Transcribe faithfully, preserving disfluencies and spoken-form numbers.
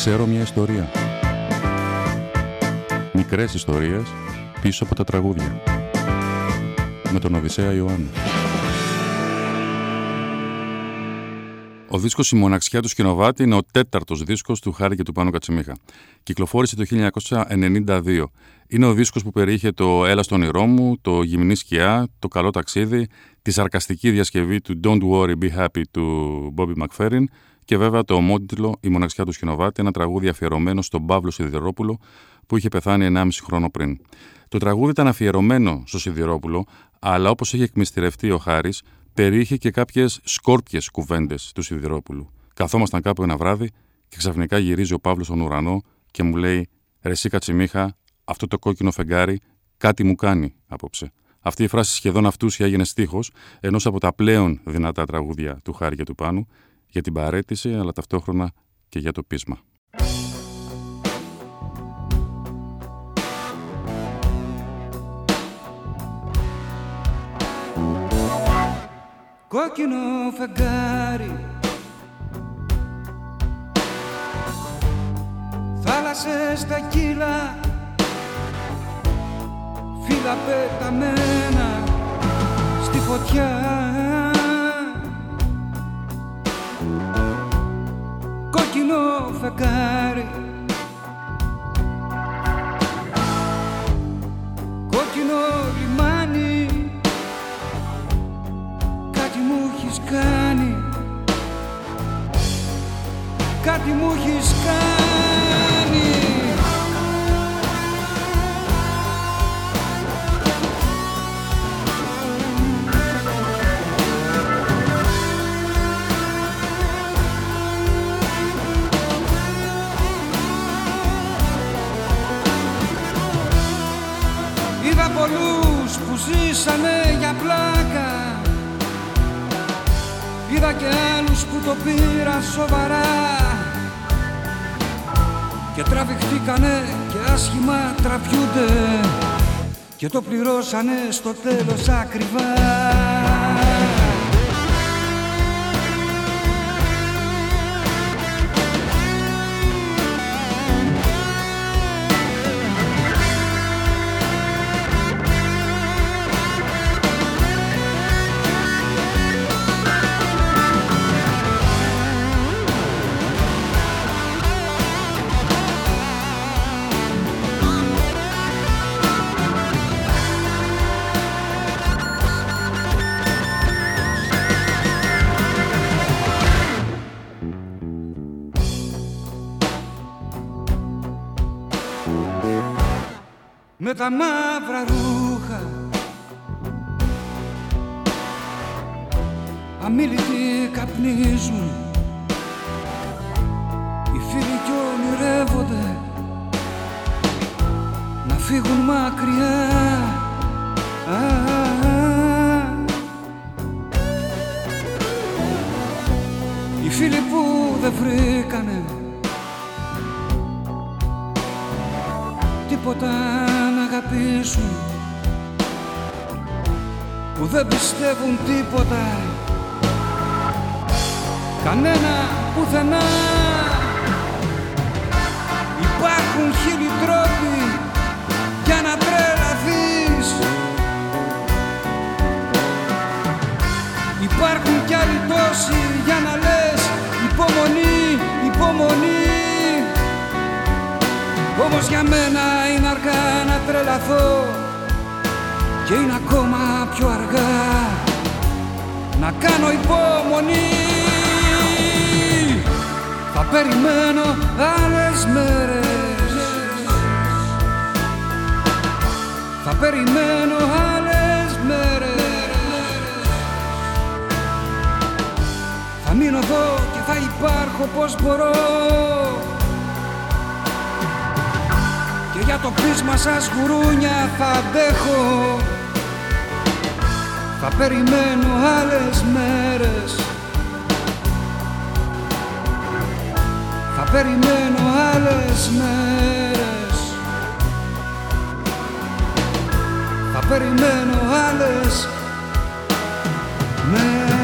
Ξέρω μια ιστορία. Μικρές ιστορίες πίσω από τα τραγούδια. Με τον Οδυσσέα Ιωάννου. Ο δίσκος «Η μοναξιά του Σκηνοβάτη» είναι ο τέταρτος δίσκος του Χάρη και του Πάνου Κατσιμίχα. Κυκλοφόρησε το χίλια εννιακόσια ενενήντα δύο. Είναι ο δίσκος που περιείχε το «Έλα στο όνειρό μου», το «Γυμνή σκιά», το «Καλό ταξίδι», τη σαρκαστική διασκευή του «Don't worry, be happy» του Bobby McFerrin και βέβαια το ομότιτλο «Η μοναξιά του Σκηνοβάτη», ένα τραγούδι αφιερωμένο στον Παύλο Σιδηρόπουλο που είχε πεθάνει ενάμιση χρόνο πριν. Το τραγούδι ήταν αφιερωμένο στο Σιδηρόπουλο, αλλά όπως είχε εκμυστηρευτεί ο Χάρης, περιείχε και κάποιες σκόρπιες κουβέντες του Σιδηρόπουλου. Καθόμασταν κάπου ένα βράδυ και ξαφνικά γυρίζει ο Παύλος στον ουρανό και μου λέει: «Ρε εσύ Κατσιμίχα, αυτό το κόκκινο φεγγάρι κάτι μου κάνει απόψε». Αυτή η φράση σχεδόν αυτούσια έγινε στίχος ενός από τα πλέον δυνατά τραγούδια του Χάρη και του Πάνου, για την παραίτηση αλλά ταυτόχρονα και για το πείσμα. Κόκκινο φεγγάρι, θάλασσες στα κύλα, φύλλα πεταμένα στη φωτιά. Κόκκινο φεγγάρι, κόκκινο λιμάνι, κάτι μου έχεις κάνει, κάτι μου έχεις κάνει. Είδα πολλούς που ζήσανε για πλάκα, είδα και άλλους που το πήραν σοβαρά και τραβηχτήκανε και άσχημα τραβιούνται και το πληρώσανε στο τέλος ακριβά. Με τα μαύρα ρούχα, αμίλητοι καπνίζουν, οι φίλοι κι ονειρεύονται να φύγουν μακριά. Α, α, α. Οι φίλοι που δεν βρήκανε τίποτα να αγαπήσουν, που δεν πιστεύουν τίποτα, κανένα πουθενά. Υπάρχουν χίλιοι τρόποι για να τρελαθείς, υπάρχουν κι άλλοι τόσοι για να λες υπομονή, υπομονή. Όμως για μένα είναι αργά να τρελαθώ και είναι ακόμα πιο αργά να κάνω υπομονή. Θα περιμένω άλλες μέρες, θα περιμένω άλλες μέρες, θα μείνω εδώ και θα υπάρχω πως μπορώ και για το πείσμα σας γουρούνια θα αντέχω. Θα περιμένω άλλες μέρες, θα περιμένω άλλες μέρες, θα περιμένω άλλες μέρες.